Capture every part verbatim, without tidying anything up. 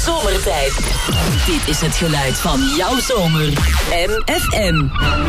zomertijd. Dit is het geluid van jouw zomer. M F M.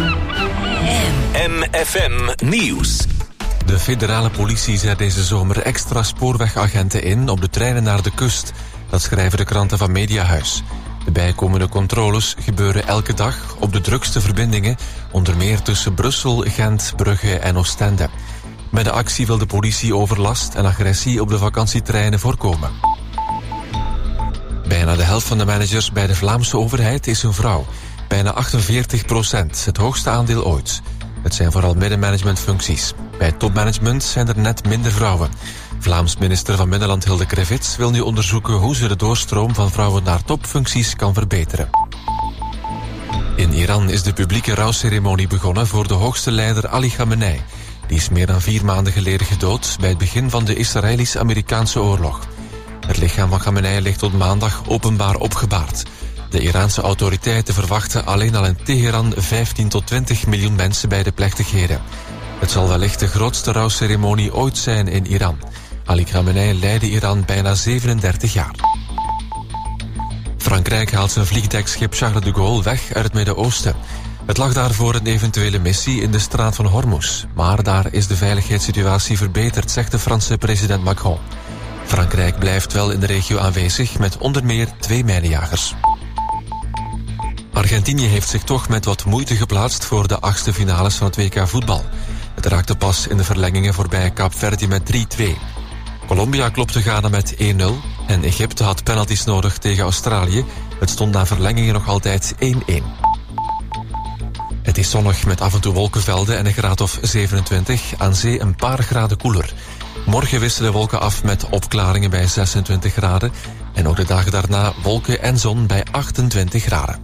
M F M Nieuws. De federale politie zet deze zomer extra spoorwegagenten in op de treinen naar de kust. Dat schrijven de kranten van Mediahuis. De bijkomende controles gebeuren elke dag op de drukste verbindingen, onder meer tussen Brussel, Gent, Brugge en Oostende. Met de actie wil de politie overlast en agressie op de vakantietreinen voorkomen. Bijna de helft van de managers bij de Vlaamse overheid is een vrouw. Bijna achtenveertig procent, het hoogste aandeel ooit. Het zijn vooral middenmanagementfuncties. Bij topmanagement zijn er net minder vrouwen. Vlaams minister van Binnenland Hilde Krevits wil nu onderzoeken hoe ze de doorstroom van vrouwen naar topfuncties kan verbeteren. In Iran is de publieke rouwceremonie begonnen voor de hoogste leider Ali Khamenei. Die is meer dan vier maanden geleden gedood bij het begin van de Israëlisch-Amerikaanse oorlog. Het lichaam van Khamenei ligt tot maandag openbaar opgebaard. De Iraanse autoriteiten verwachten alleen al in Teheran vijftien tot twintig miljoen mensen bij de plechtigheden. Het zal wellicht de grootste rouwceremonie ooit zijn in Iran. Ali Khamenei leidde Iran bijna zevenendertig jaar. Frankrijk haalt zijn vliegdekschip Charles de Gaulle weg uit het Midden-Oosten. Het lag daar voor een eventuele missie in de straat van Hormuz. Maar daar is de veiligheidssituatie verbeterd, zegt de Franse president Macron. Frankrijk blijft wel in de regio aanwezig met onder meer twee mijnenjagers. Argentinië heeft zich toch met wat moeite geplaatst voor de achtste finales van het W K voetbal. Het raakte pas in de verlengingen voorbij Kaapverdi met drie twee. Colombia klopte Ghana met één nul en Egypte had penalties nodig tegen Australië. Het stond na verlengingen nog altijd één één. Het is zonnig met af en toe wolkenvelden en een graad of zevenentwintig. Aan zee een paar graden koeler. Morgen wisselen wolken af met opklaringen bij zesentwintig graden. En ook de dagen daarna wolken en zon bij achtentwintig graden.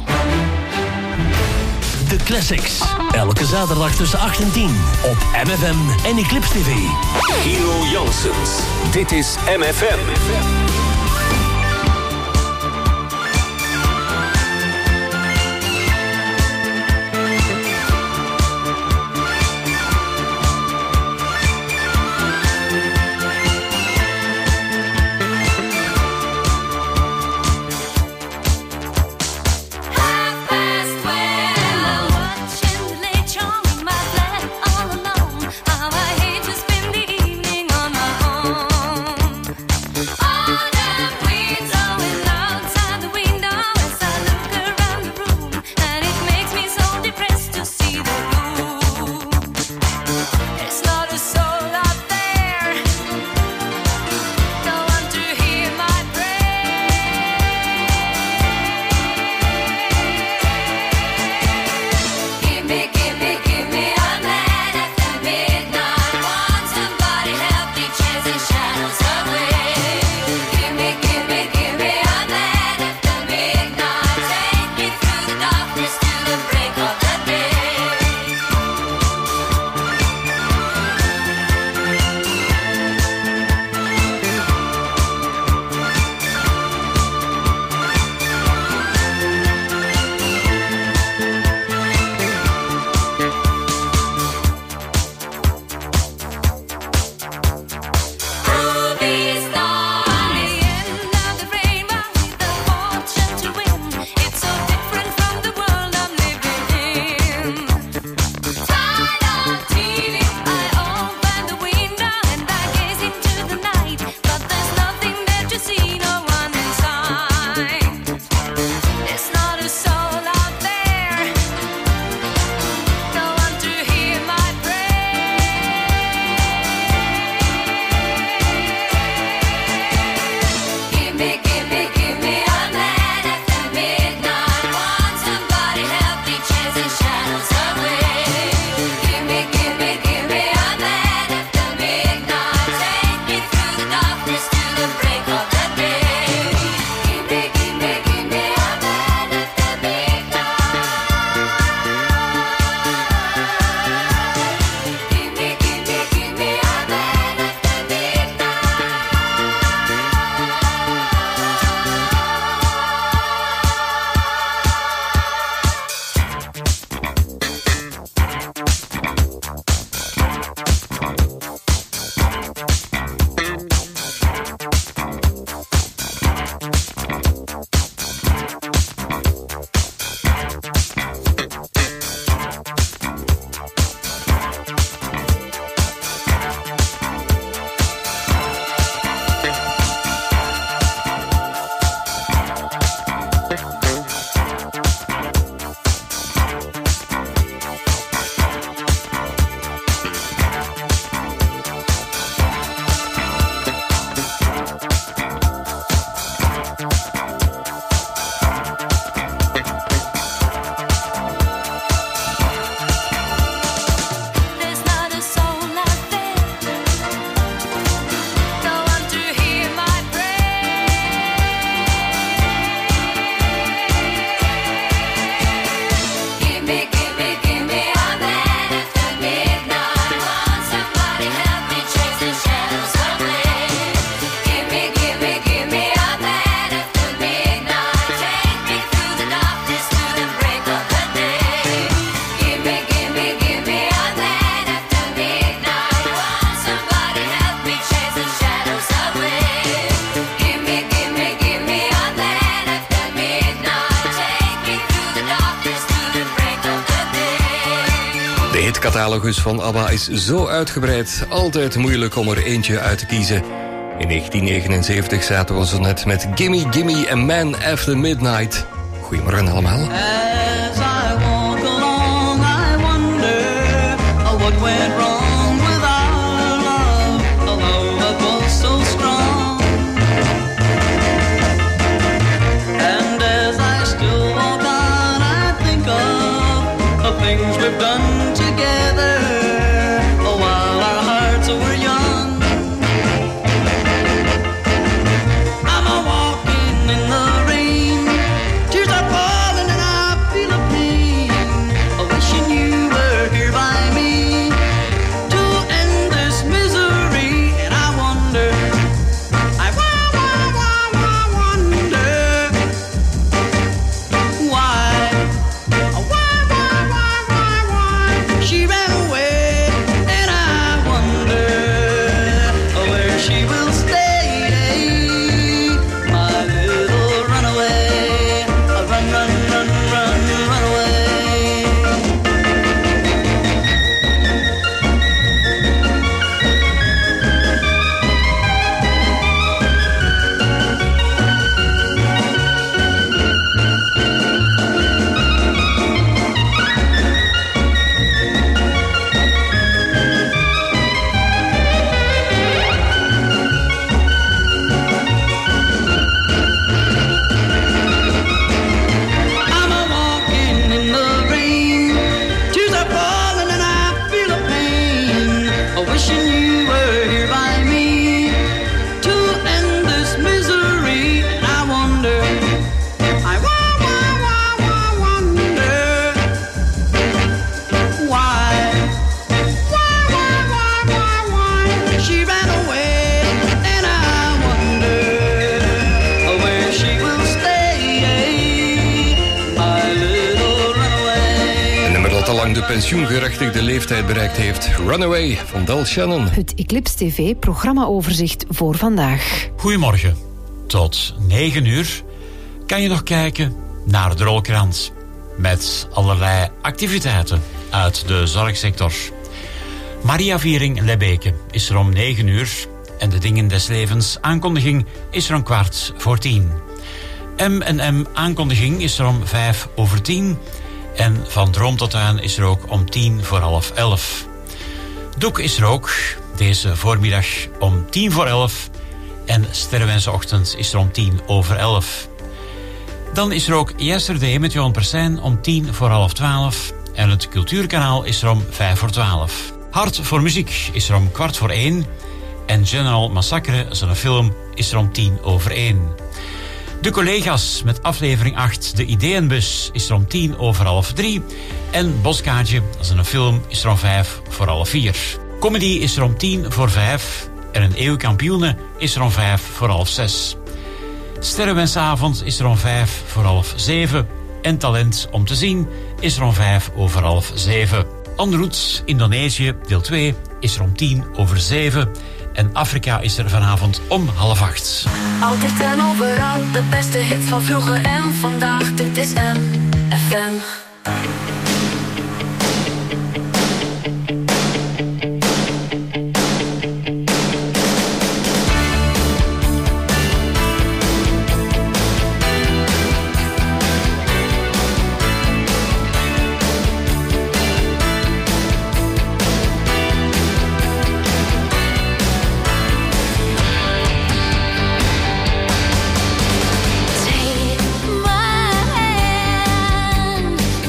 De Classics. Elke zaterdag tussen acht en tien op M F M en Eclipse T V. Hero Janssens. Dit is M F M. catalogus van ABBA is zo uitgebreid, altijd moeilijk om er eentje uit te kiezen. In negentien negenenzeventig zaten we zo net met Gimme Gimme and Man After Midnight. Goedemorgen allemaal. As I walk along, I wonder what went wrong with our love, a love that was so strong. And as I still walk on, I think of the things we've done together while our hearts were young. I'm a walking in the rain, tears are falling and I feel a pain, wishing you were here by me to end this misery. And I wonder, I wa- wa- wa- wa- wonder why, why, why, why, why, why she ran away. And I wonder where she will stay, my little runaway. Run, run, run, run, run away. I'm a walking in the rain, tears are falling and I feel a pain, wishing you were here by me to end this misery. And I wonder, I wa- wa- wa- wa- wonder why, why, why, why, why, why she ran away. And I wonder where she will stay, my little runaway. Een nummer dat al lang de pensioengerechtigde leeftijd bereikt heeft. Runaway van Del Shannon. Het Eclipse T V-programma-overzicht voor vandaag. Goedemorgen. Tot negen uur kan je nog kijken naar de rolkrant. Met allerlei activiteiten uit de zorgsector. Mariaviering Lebbeke is er om negen uur. En de Dingen des Levens aankondiging is er om kwart voor tien. M en M aankondiging is er om vijf over tien. En van Droom tot Tuin is er ook om tien voor half elf. Doek is er ook deze voormiddag om tien voor elf. En Sterrenwensochtend is er om tien over elf. Dan is er ook Yesterday met Johan Persijn om tien voor half twaalf. En het Cultuurkanaal is er om vijf voor twaalf. Hart voor Muziek is er om kwart voor één. En General Massacre, zijn film, is er om tien over één. De collega's met aflevering acht, De Ideeënbus, is er om tien over half drie. En Boskaatje, dat is een film, is er om vijf voor half vier. Comedy is er om tien voor vijf. En een eeuwkampioene is er om vijf voor half zes. Sterrenwensavond is er om vijf voor half zeven. En Talent om te zien is er om vijf over half zeven. En route Indonesië, deel twee, is er om tien over zeven. En Afrika is er vanavond om half acht. Altijd en overal, de beste hits van vroeger en vandaag. Dit is M F M. Take my hand.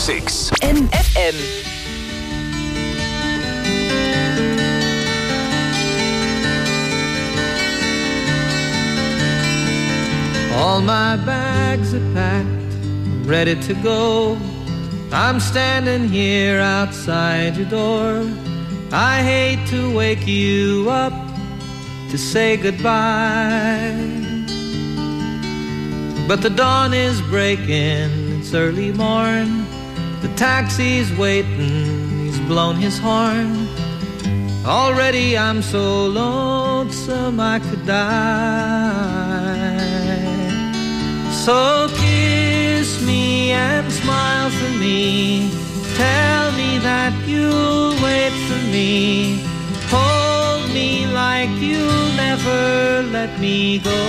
Classics. M F M. All my bags are packed, I'm ready to go. I'm standing here outside your door. I hate to wake you up to say goodbye, but the dawn is breaking, it's early morn. The taxi's waiting, he's blown his horn. Already I'm so lonesome I could die. So kiss me and smile for me. Tell me that you'll wait for me. Hold me like you'll never let me go.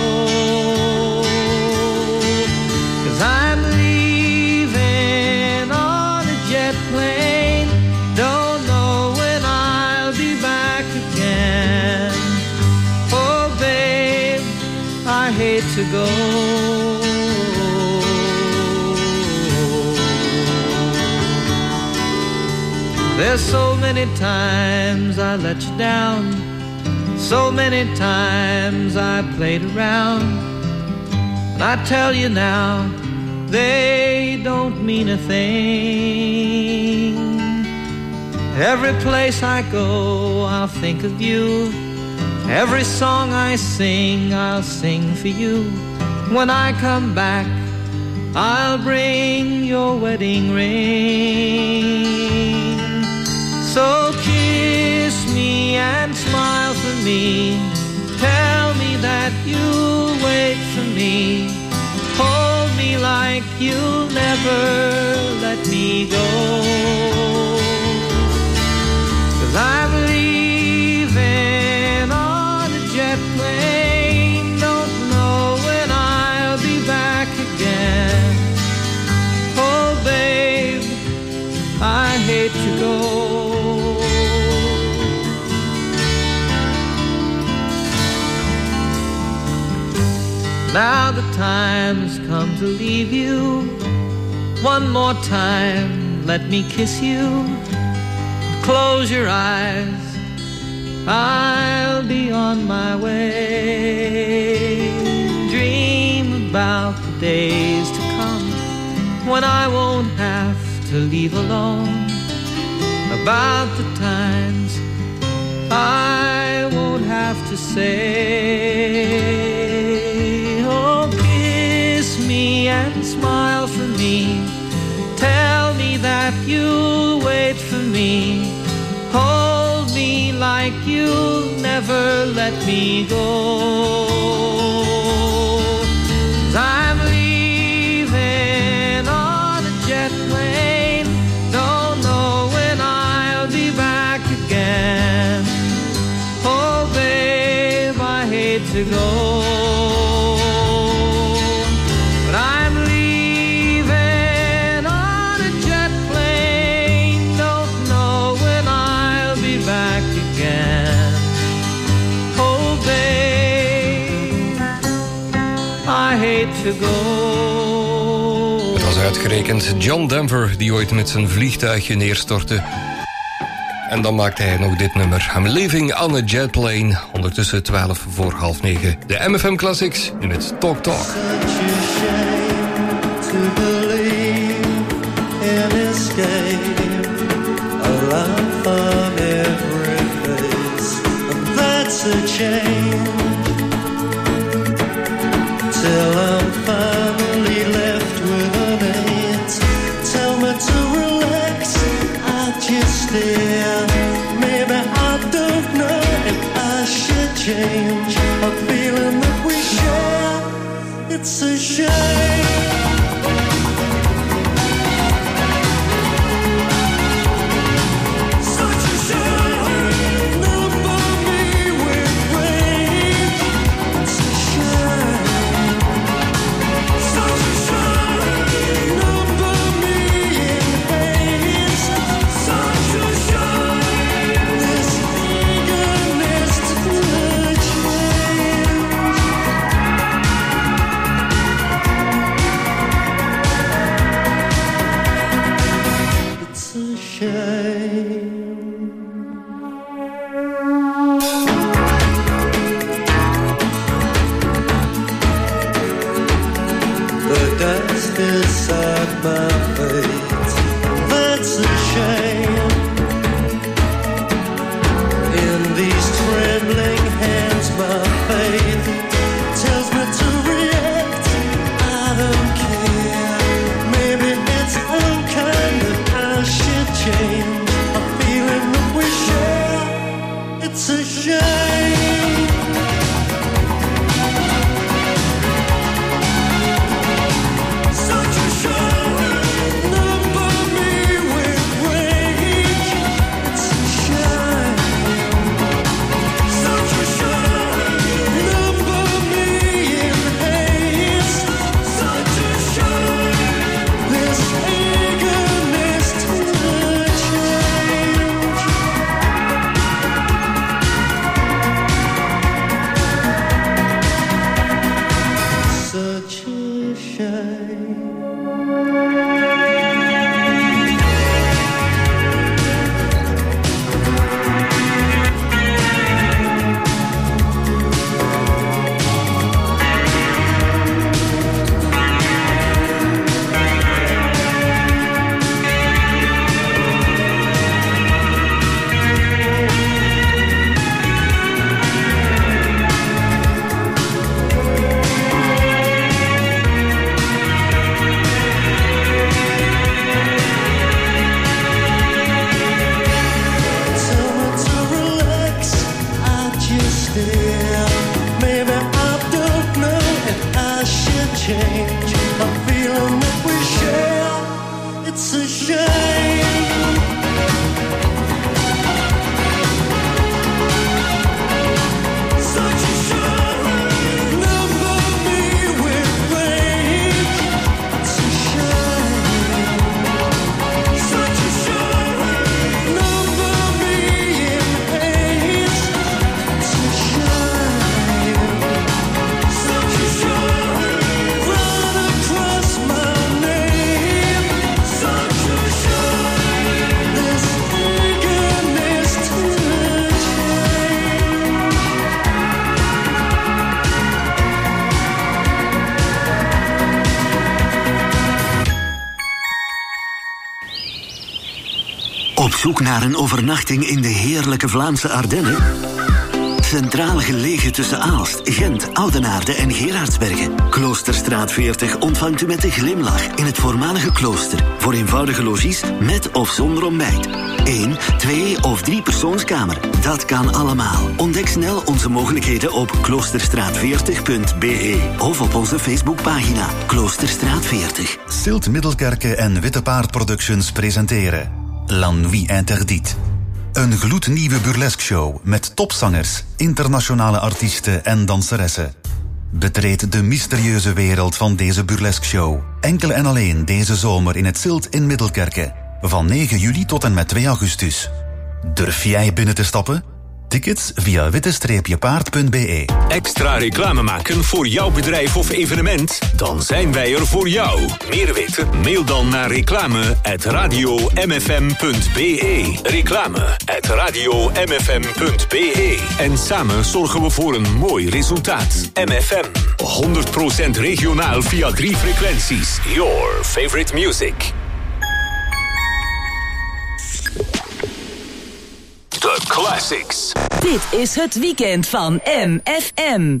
'Cause I'm leaving on a jet plane. Don't know when I'll be back again. Oh babe, I hate to go. There's so many times I let you down, so many times I played around. And I tell you now, they don't mean a thing. Every place I go, I'll think of you. Every song I sing, I'll sing for you. When I come back, I'll bring your wedding ring. So kiss me and smile for me. Tell me that you'll wait for me. Hold me like you'll never let me go. 'Cause I'm leaving on a jet plane. Don't know when I'll be back again. Oh babe, I hate to go. Now the time's come to leave you. One more time, let me kiss you. Close your eyes, I'll be on my way. Dream about the days to come when I won't have to leave alone. About the times I won't have to say. And smile for me. Tell me that you'll wait for me. Hold me like you'll never let me go. 'Cause I'm leaving on a jet plane. Don't know when I'll be back again. Oh babe, I hate to go. Het was uitgerekend John Denver die ooit met zijn vliegtuigje neerstortte. En dan maakte hij nog dit nummer. I'm leaving on a jet plane. Ondertussen twaalf voor half negen. De M F M Classics nu met Talk Talk. Till I'm finally left with an eight. Tell me to relax, I just stare. Maybe I don't know if I should change a feeling that we share. It's a shame. Such a shame. Never be with rain. It's a shame. Such a shame. Number me with rage. It's a shame. Such a shame. Number me in haste. Such a shame. This eagerness to change. Such a shame. Tell me to relax, I just stare. Maybe I don't know if I should change. A feeling that we share, it's a shame. Such a shame. Number me with rage. It's a shame. Such a shame. Number me in haste. It's a shame. Such a shame. Run across my name. Such a shame. This eagerness to change. Op zoek naar een overnachting in de heerlijke Vlaamse Ardennen? Centraal gelegen tussen Aalst, Gent, Oudenaarde en Gerardsbergen. Kloosterstraat veertig ontvangt u met een glimlach in het voormalige klooster. Voor eenvoudige logies met of zonder ontbijt. Eén, twee of drie persoonskamer. Dat kan allemaal. Ontdek snel onze mogelijkheden op kloosterstraat veertig punt b e of op onze Facebookpagina Kloosterstraat veertig. Silt Middelkerke en Witte Paard Productions presenteren La Nuit Interdite. Een gloednieuwe burlesque-show met topzangers, internationale artiesten en danseressen. Betreed de mysterieuze wereld van deze burlesque-show. Enkel en alleen deze zomer in het Silt in Middelkerke. Van negen juli tot en met twee augustus. Durf jij binnen te stappen? Tickets via witte paard punt b e. Extra reclame maken voor jouw bedrijf of evenement? Dan zijn wij er voor jou. Meer weten? Mail dan naar reclame at radio m f m punt b e. Reclame at radio m f m punt b e. En samen zorgen we voor een mooi resultaat. M F M. honderd procent regionaal via drie frequenties. Your favorite music. The Classics. Dit is het weekend van M F M.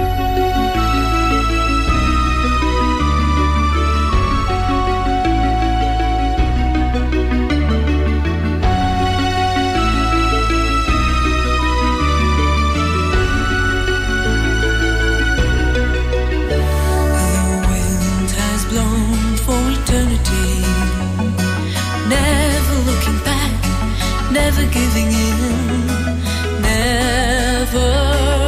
Never giving in, never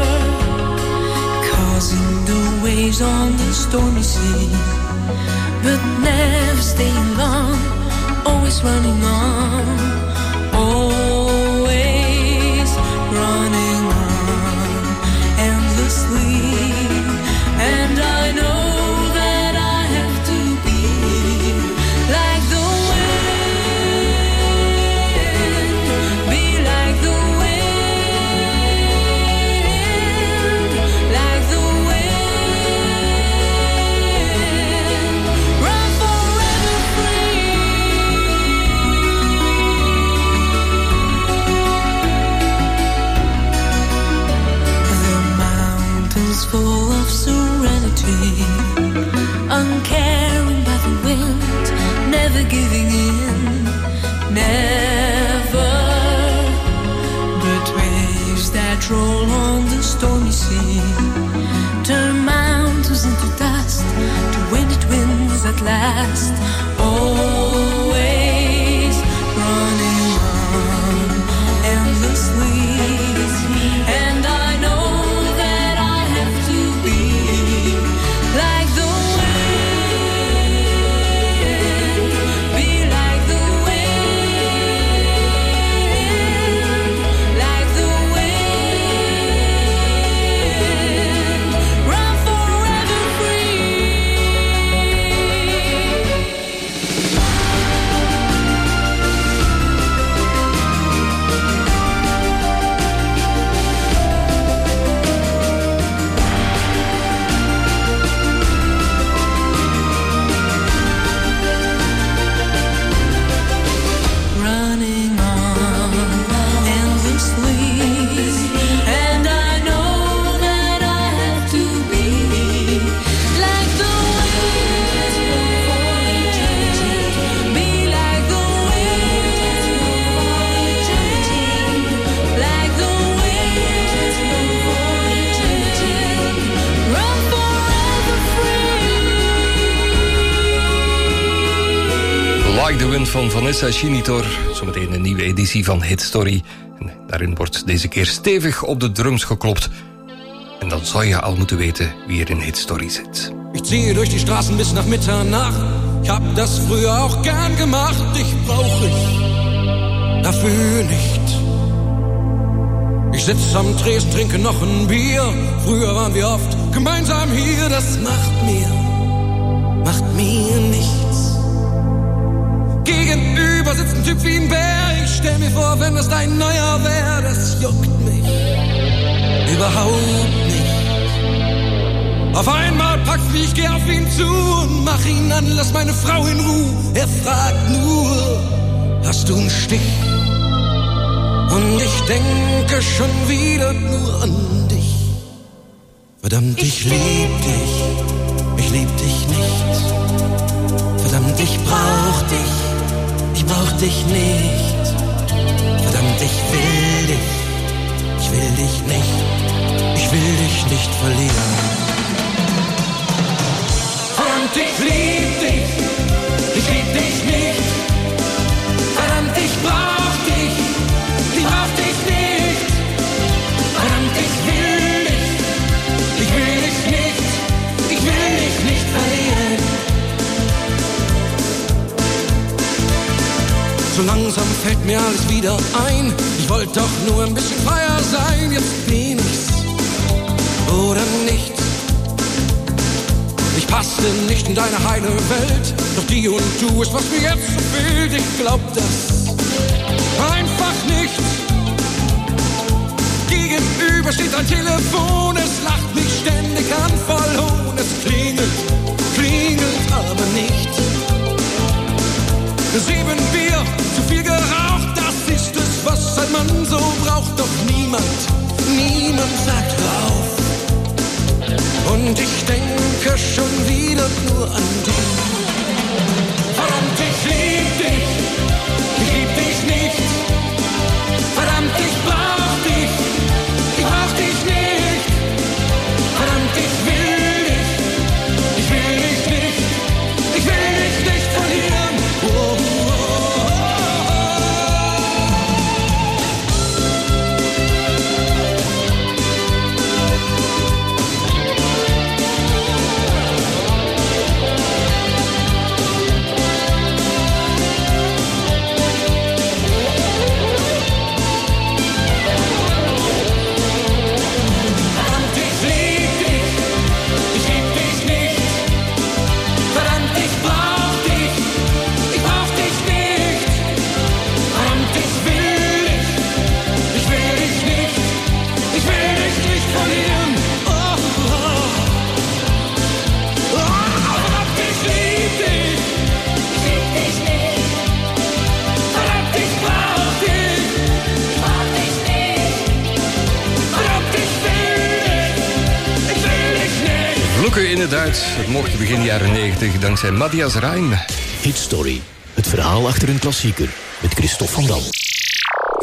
causing the waves on the stormy sea, but never staying long, always running on, always running on endlessly, and I know that I have to be like the full of serenity, uncaring by the wind, never giving in, never, but waves past. Always running on endlessly. And I know that I have to be like the wind. Be like the wind. Like the wind. Run forever free. Running on endlessly. And I know that I have to be like the wind. Be like the wind. Like the wind. Run forever free. Like the Wind van Vanessa Chinitor. Zometeen een nieuwe editie van Hit Story. En daarin wordt deze keer stevig op de drums geklopt. En dan zou je al moeten weten wie er in Hit Story zit. Ich ziehe durch die Straßen bis nach Mitternacht. Ich hab das früher auch gern gemacht. Dich brauch ich dafür nicht. Ich sitz am Tresen, trinke noch ein Bier. Früher waren wir oft gemeinsam hier. Das macht mir, macht mir nichts. Gegenüber sitzt ein Typ wie ein Bär. Ich stell mir vor, wenn das dein neuer wär. Das juckt mich überhaupt nicht. Auf einmal packt's mich, ich geh auf ihn zu und mach ihn an, lass meine Frau in Ruhe. Er fragt nur, hast du einen Stich? Und ich denke schon wieder nur an dich. Verdammt, ich lieb dich, ich lieb dich nicht. Verdammt, ich brauch dich, ich brauch dich nicht. Verdammt, ich will dich, ich will dich nicht. Ich will dich nicht verlieren. Verdammt, ich lieb dich, ich lieb dich nicht. Verdammt, ich brauch dich, ich brauch dich nicht. Verdammt, ich will dich, ich will dich nicht. Ich will dich nicht verlieren. So langsam fällt mir alles wieder ein. Ich wollte doch nur ein bisschen freier sein. Jetzt bin ich's oder nichts. Ich passte nicht in deine heile Welt. Doch die und du ist, was mir jetzt so fehlt. Ich glaub das einfach nicht. Gegenüber steht ein Telefon. Es lacht mich ständig an, voll Hohn. Es klingelt, klingelt aber nicht. Sieben Bier, zu viel geraucht, das ist es, was ein Mann so braucht. Doch niemand, niemand sagt rauf. Und ich denke schon wieder nur an dich. Verdammt, ich lieb dich, ich lieb dich nicht. Verdammt, ich brauch dich, ich brauch dich nicht. Verdammt, ich will dich, ich will dich nicht. Ich will dich nicht verlieren. Oh, oh, Vloeken in het Duits. Het mocht begin jaren negentig dankzij Matthias Reim. Hit Story. Het verhaal achter een klassieker. Met Christophe van Dam.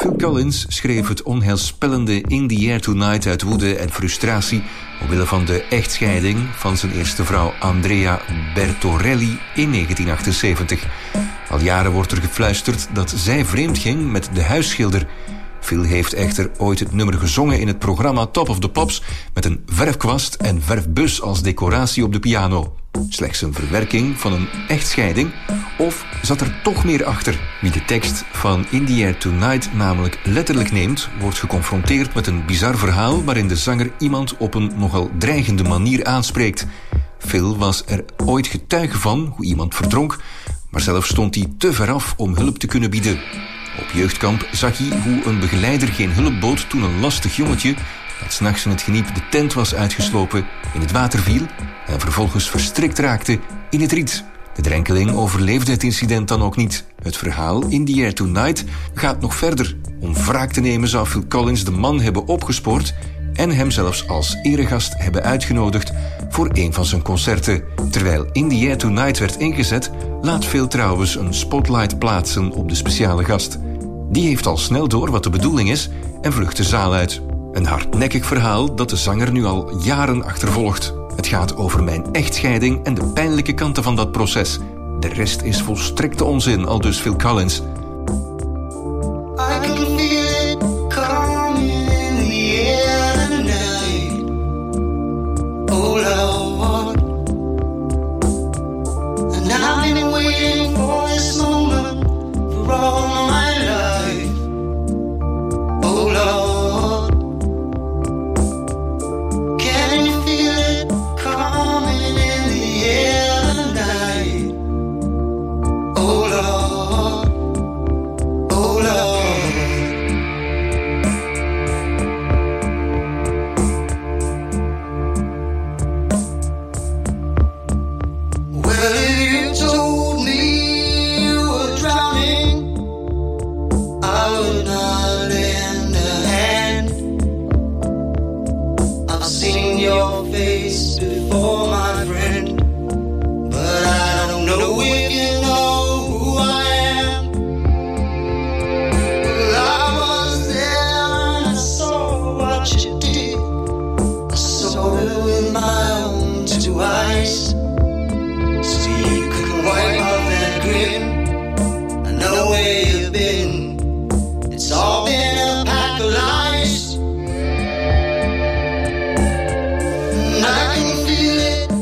Phil Collins schreef het onheilspellende In the Air Tonight uit woede en frustratie omwille van de echtscheiding van zijn eerste vrouw Andrea Bertorelli in negentien achtenzeventig. Al jaren wordt er gefluisterd dat zij vreemd ging met de huisschilder. Phil heeft echter ooit het nummer gezongen in het programma Top of the Pops met een verfkwast en verfbus als decoratie op de piano. Slechts een verwerking van een echtscheiding? Of zat er toch meer achter? Wie de tekst van In the Air Tonight namelijk letterlijk neemt, wordt geconfronteerd met een bizar verhaal waarin de zanger iemand op een nogal dreigende manier aanspreekt. Phil was er ooit getuige van hoe iemand verdronk, maar zelf stond hij te ver af om hulp te kunnen bieden. Op jeugdkamp zag hij hoe een begeleider geen hulp bood toen een lastig jongetje, dat 's nachts in het geniep de tent was uitgeslopen, in het water viel en vervolgens verstrikt raakte in het riet. De drenkeling overleefde het incident dan ook niet. Het verhaal In the Air Tonight gaat nog verder. Om wraak te nemen zou Phil Collins de man hebben opgespoord en hem zelfs als eregast hebben uitgenodigd voor een van zijn concerten. Terwijl In the Air Tonight werd ingezet, laat Phil trouwens een spotlight plaatsen op de speciale gast. Die heeft al snel door wat de bedoeling is en vlucht de zaal uit. Een hardnekkig verhaal dat de zanger nu al jaren achtervolgt. Het gaat over mijn echtscheiding en de pijnlijke kanten van dat proces. De rest is volstrekte onzin, aldus Phil Collins. I can feel it coming in the air tonight. Oh Lord, and I've been waiting for this moment for all my life. Oh Lord, can you feel it coming in the air tonight? Oh Lord, oh Lord. Well, if you told me you were drowning, I would not lend a hand. I've seen your face before, my friend, but I don't know if you know who I am. Well, I was there and I saw what you did. I saw it with my own two eyes. So you could wipe off that grin. I know where you've been. It's all been a pack of lies. And I can feel it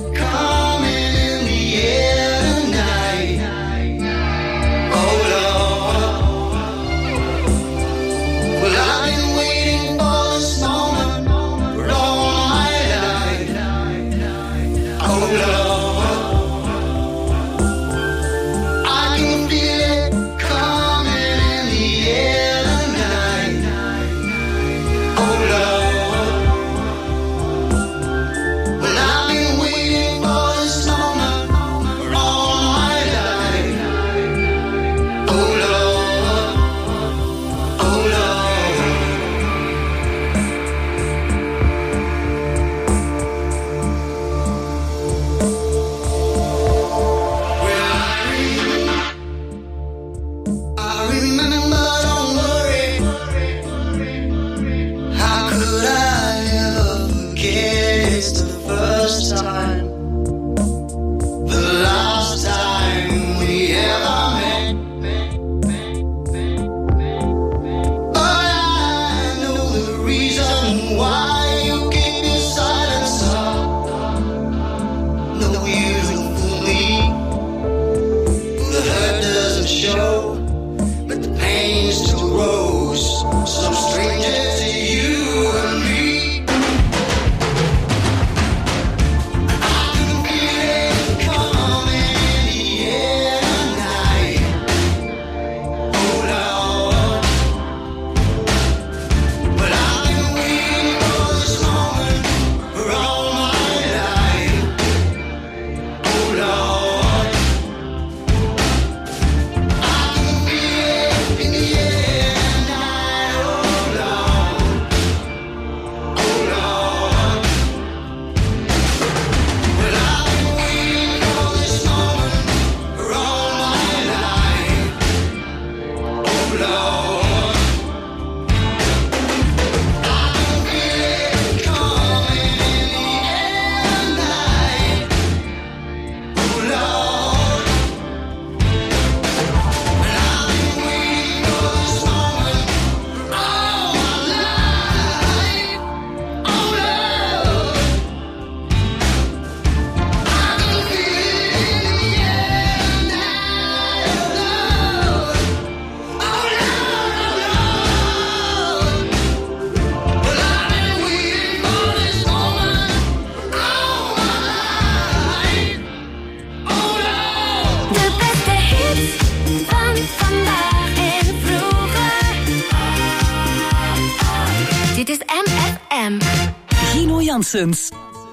Dit is M F M. Gino Janssens.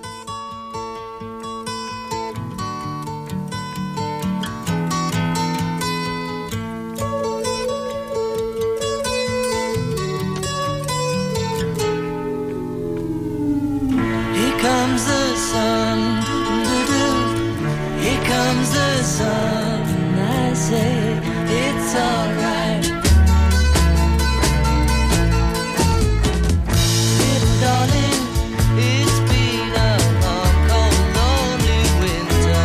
Here comes the sun, doo-doo-doo. Here comes the sun. I say it's alright. Little darling, it's been a long, cold, lonely winter.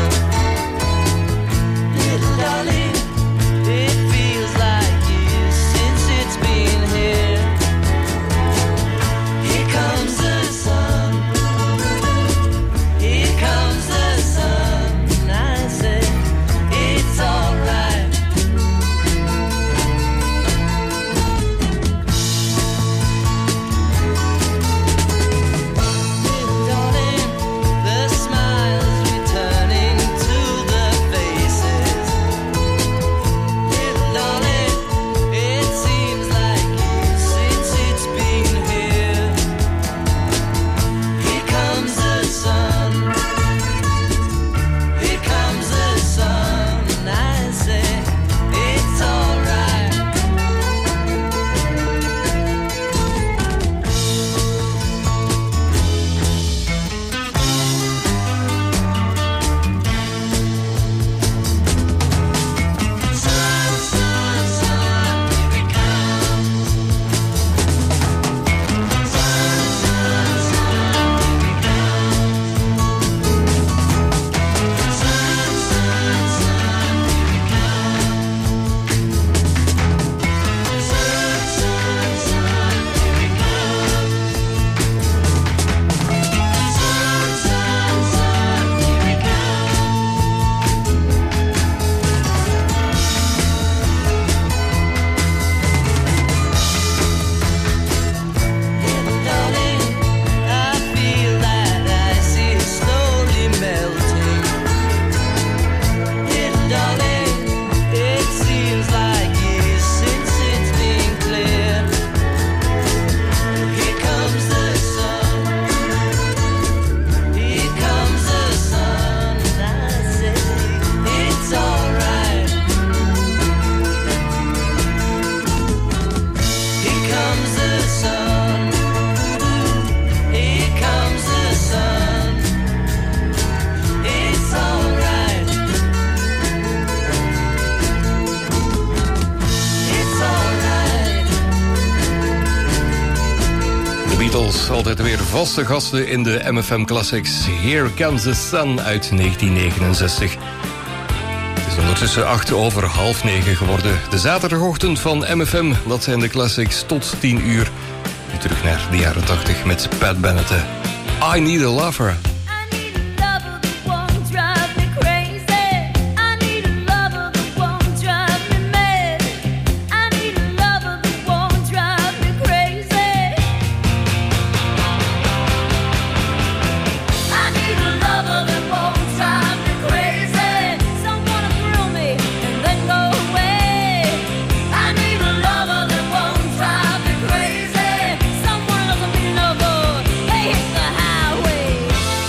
Little darling, it feels like years since it's been here. Here comes the sun. Here comes the sun. I say it's alright. Darling, the smiles returning to the faces. Little darling, it seems like years since it's been here. Here comes the sun. Here comes the sun. I say it's alright. Sun, sun, sun, here it comes. Sun, sun, sun, here it comes. Sun, sun, sun, here it comes. Sun, sun, sun, here it comes. Sun, sun, sun, here it Little darling, I feel that ice is slowly melting. Little darling, it seems like years since it's been clear. Here comes the sun. Here comes the sun. I say it's alright. Here comes the sun. Here comes the sun. It's alright. It's alright. De Beatles, altijd weer vaste gasten in de M F M Classics. Here Comes the Sun uit negentien negenenzestig. Het is ondertussen acht over half negen geworden. De zaterdagochtend van M F M, dat zijn de Classics tot tien uur. Nu terug naar de jaren tachtig met Pat Bennett. I Need a Lover. Someone else will be no good. They hit the highway.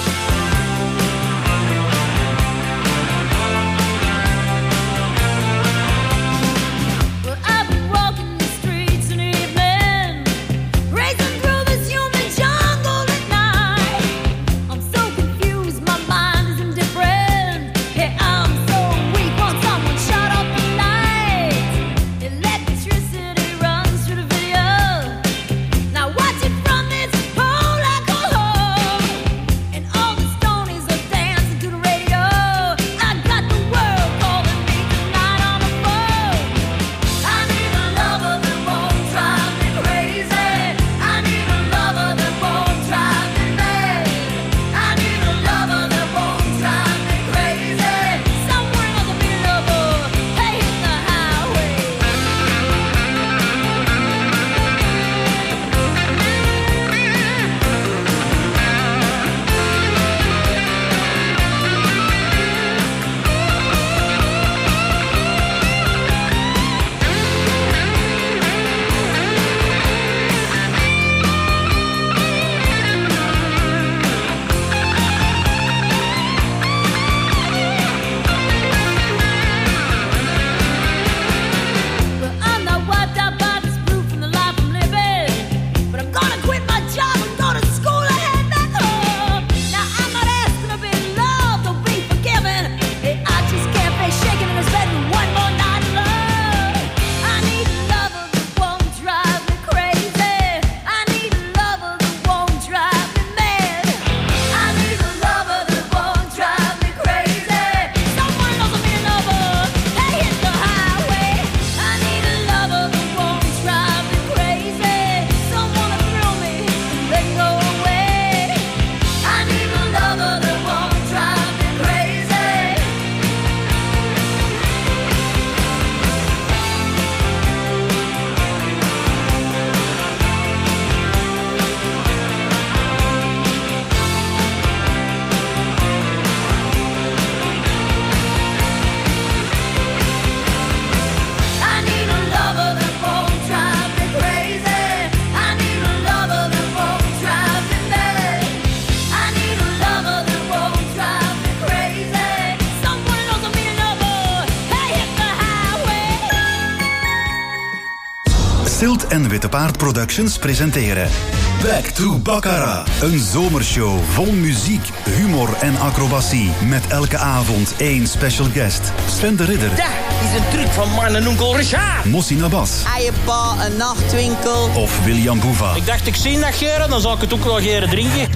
en Witte Paard Productions presenteren Back to Baccarat. Een zomershow vol muziek, humor en acrobatie. Met elke avond één special guest. Sven de Ridder. Dat is een truc van mijn onkel Richard. Mossi Nabas. Eiepa, een nachtwinkel. Of William Boeva. Ik dacht, ik zie dat geren, dan zal ik het ook wel geren drinken.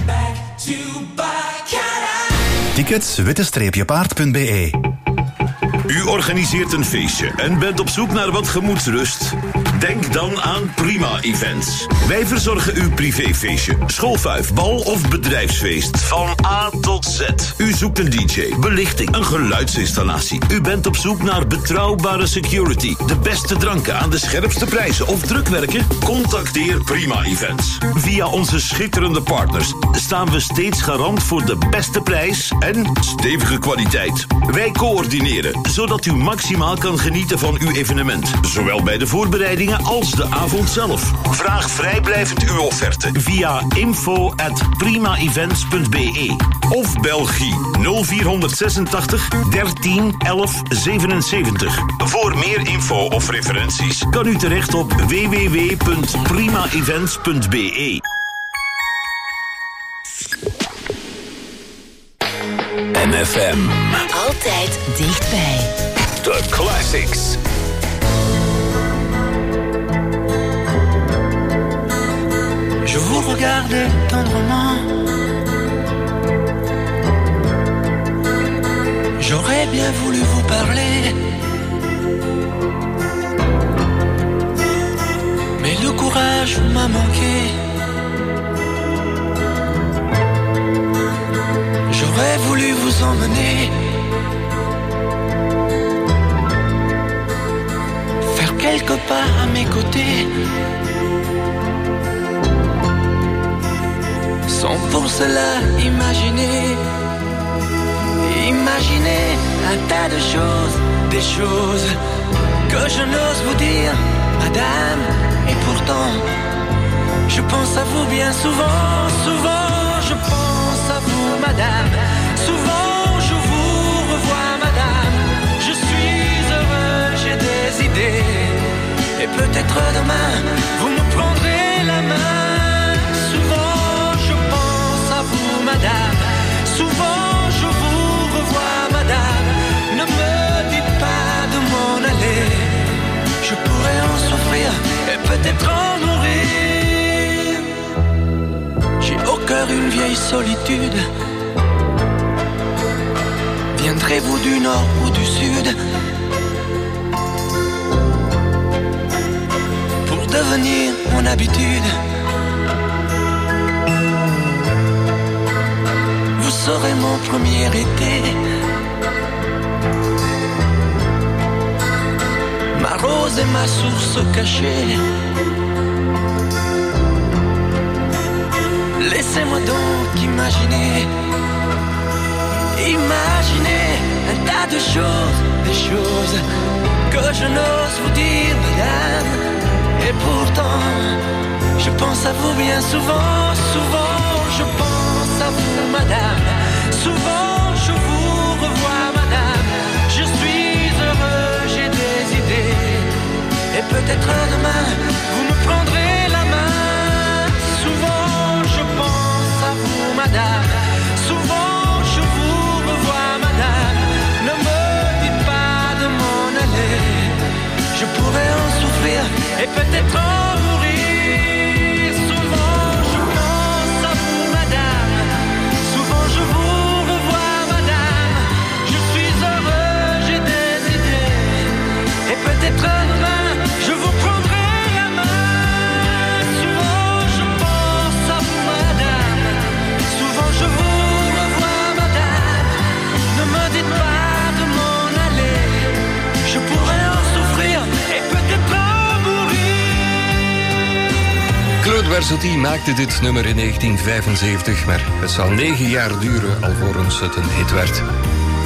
Tickets witte-paard punt b e. U organiseert een feestje en bent op zoek naar wat gemoedsrust? Denk dan aan Prima Events. Wij verzorgen uw privéfeestje, schoolfuif, bal of bedrijfsfeest. Van A tot Z. U zoekt een D J, belichting, een geluidsinstallatie. U bent op zoek naar betrouwbare security, de beste dranken aan de scherpste prijzen of drukwerken? Contacteer Prima Events. Via onze schitterende partners staan we steeds garant voor de beste prijs en stevige kwaliteit. Wij coördineren, zodat u maximaal kan genieten van uw evenement. Zowel bij de voorbereidingen als de avond zelf. Vraag vrijblijvend uw offerte via info at prima events punt b e of Belgie nul vier zesentachtig dertien elf zevenenzeventig. Voor meer info of referenties kan u terecht op w w w punt prima events punt b e. M F M. Altijd dichtbij. The Classics. Je vous regardais tendrement. J'aurais bien voulu vous parler, mais le courage m'a manqué. J'aurais voulu vous emmener, faire quelques pas à mes côtés, sans pour cela imaginer, imaginer un tas de choses, des choses que je n'ose vous dire, madame. Et pourtant, je pense à vous bien souvent, souvent je pense à vous, madame. Souvent je vous revois, madame. Je suis heureux, j'ai des idées, et peut-être demain vous me prendrez la main. Souvent je pense à vous, madame. Souvent je vous revois, madame. Ne me dites pas de m'en aller, je pourrais en souffrir et peut-être en mourir. J'ai au cœur une vieille solitude. Viendrez-vous du nord ou du sud pour devenir mon habitude? Vous serez mon premier été, ma rose et ma source cachée. Laissez-moi donc imaginer, imaginer un tas de choses, des choses que je n'ose vous dire, madame. Et pourtant, je pense à vous bien souvent, souvent je pense à vous, madame. Souvent je vous revois, madame. Je suis heureux, j'ai des idées, et peut-être demain vous me prendrez la main. Souvent je pense à vous, madame. Souvent je vous revois, madame. Ne me dites pas de m'en aller, je pourrais en souffrir et peut-être en mourir. Souvent je pense à vous, madame. Souvent je vous revois, madame. Je suis heureux, j'ai des idées, et peut-être demain je vous prendrai la main. Souvent je pense à vous, madame. Souvent je vous revois, madame. Ne me dites pas de m'en aller, je pourrais en souffrir et peut-être en mourir. Claude Barzotti maakte dit nummer in negentien vijfenzeventig, maar het zal negen jaar duren alvorens het een hit werd.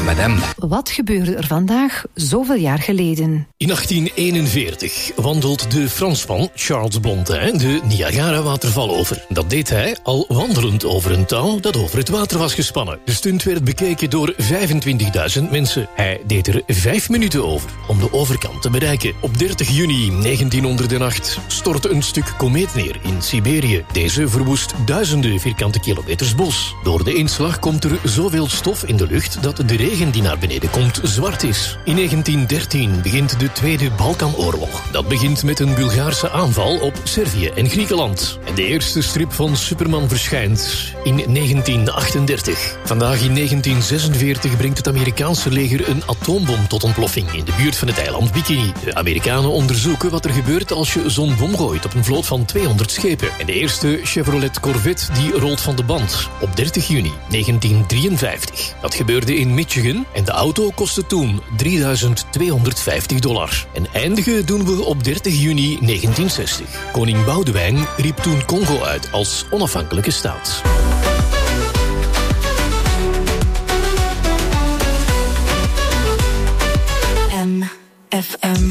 madame. Wat gebeurde er vandaag zoveel jaar geleden? In achttien eenenveertig wandelt de Fransman Charles Blondin de Niagara-waterval over. Dat deed hij al wandelend over een touw dat over het water was gespannen. De stunt werd bekeken door vijfentwintigduizend mensen. Hij deed er vijf minuten over om de overkant te bereiken. Op dertig juni negentienhonderdacht stortte een stuk komeet neer in Siberië. Deze verwoest duizenden vierkante kilometers bos. Door de inslag komt er zoveel stof in de lucht dat de regen die naar beneden komt zwart is. In negentien dertien begint de Tweede Balkanoorlog. Dat begint met een Bulgaarse aanval op Servië en Griekenland. En de eerste strip van Superman verschijnt in negentien achtendertig. Vandaag in negentien zesenveertig brengt het Amerikaanse leger een atoombom tot ontploffing in de buurt van het eiland Bikini. De Amerikanen onderzoeken wat er gebeurt als je zo'n bom gooit op een vloot van tweehonderd schepen. En de eerste Chevrolet Corvette die rolt van de band op dertig juni negentien drieënvijftig. Dat gebeurde in Michigan en de auto kostte toen drieduizend tweehonderdvijftig dollar. En eindigen doen we op dertig juni negentien zestig. Koning Boudewijn riep toen Congo uit als onafhankelijke staat. M F M.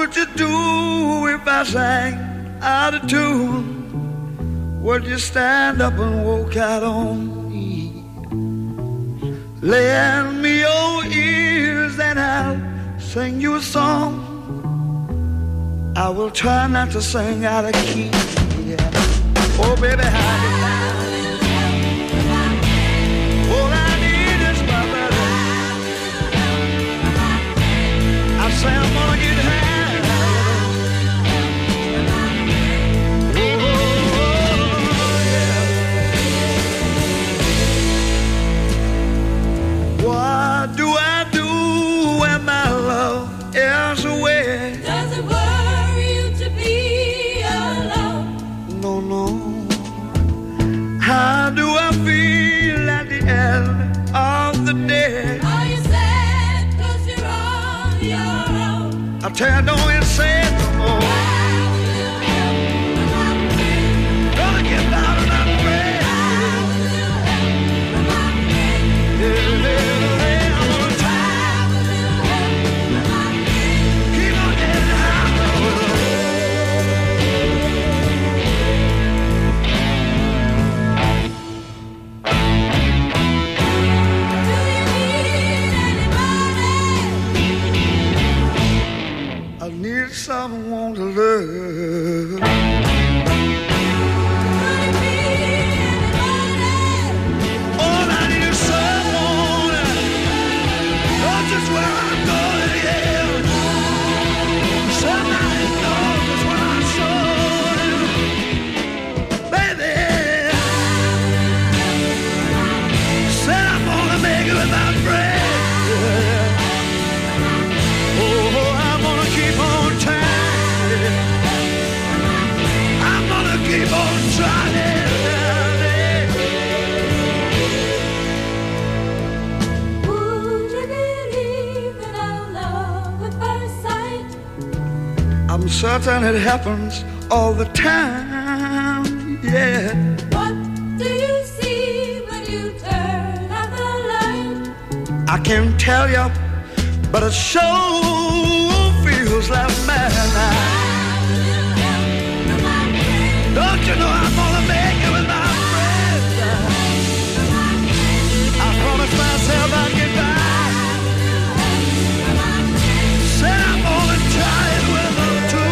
would you do if I sang out of tune? Would you stand up and walk out on me? Lend me your ears and I'll sing you a song. I will try not to sing out of key. Yeah. Oh, baby, how all I need is my brother. I say I'm gonna get high. What do I do when my love is away? Does it worry you to be alone? No, no. How do I feel at the end of the day? Are you sad cause you're on your own? I tell you, don't you say it no more. Gonna get out of that way. Yeah, yeah. Someone to love. All I need is someone. Know just where I'm going, yeah. Somebody knows just where I'm going, baby. Said I'm gonna make it with my friend. Oh, I'm gonna keep on trying. Keep on trying. Would you believe in our love at first sight? I'm certain it happens all the time, yeah. What do you see when you turn out the light? I can't tell you, but it sure feels like madness. Don't you know I'm gonna make it with my friends? I promised myself I'd get back. Said I'm gonna try it with them too.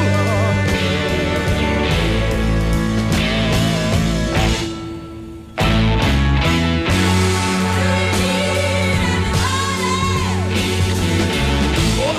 Oh,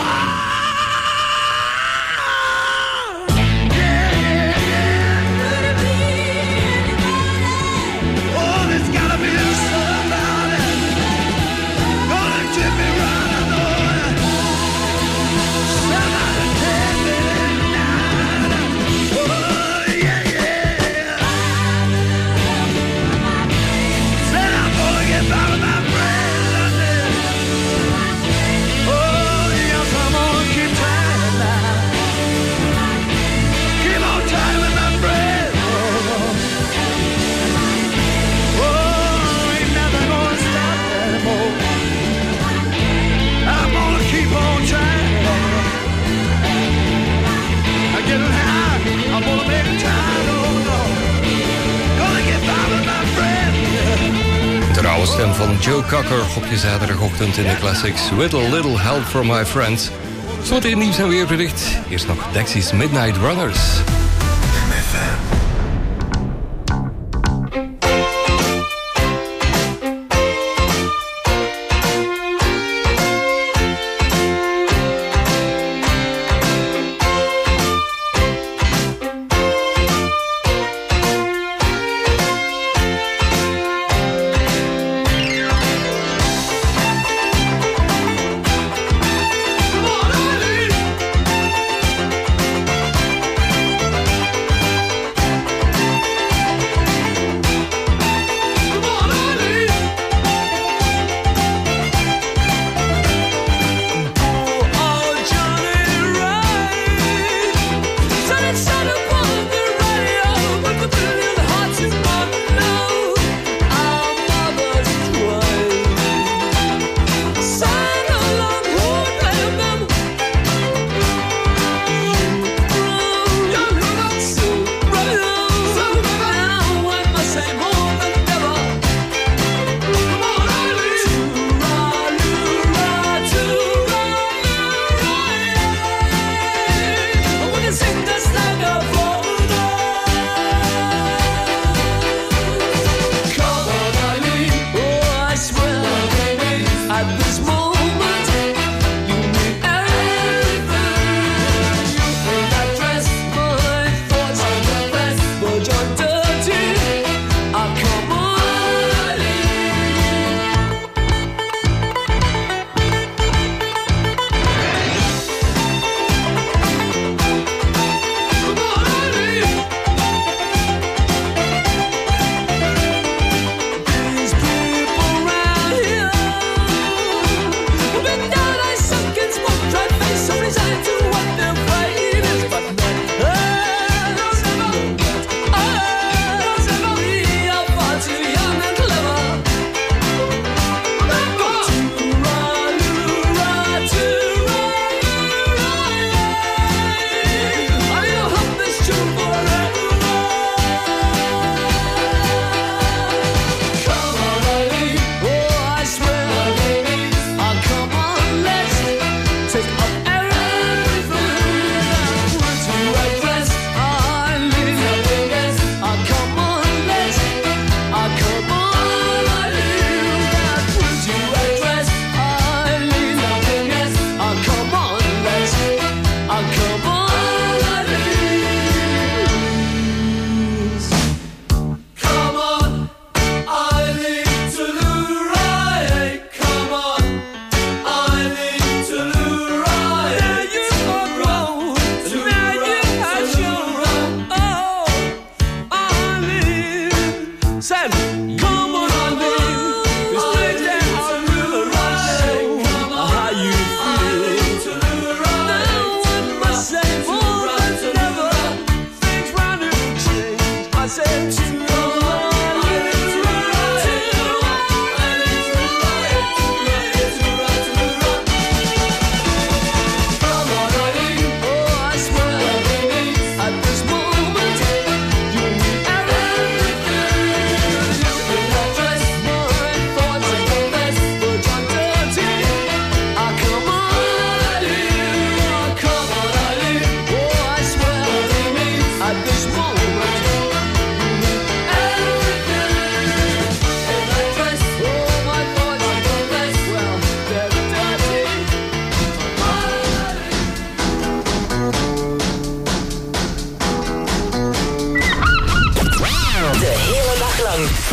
Stem van Joe Cocker op je zaterdagochtend in de classics. With a little help from my friends. Zometeen nieuws en weerbericht. Eerst nog Dexys Midnight Runners. M F M. Come on, Come on, baby.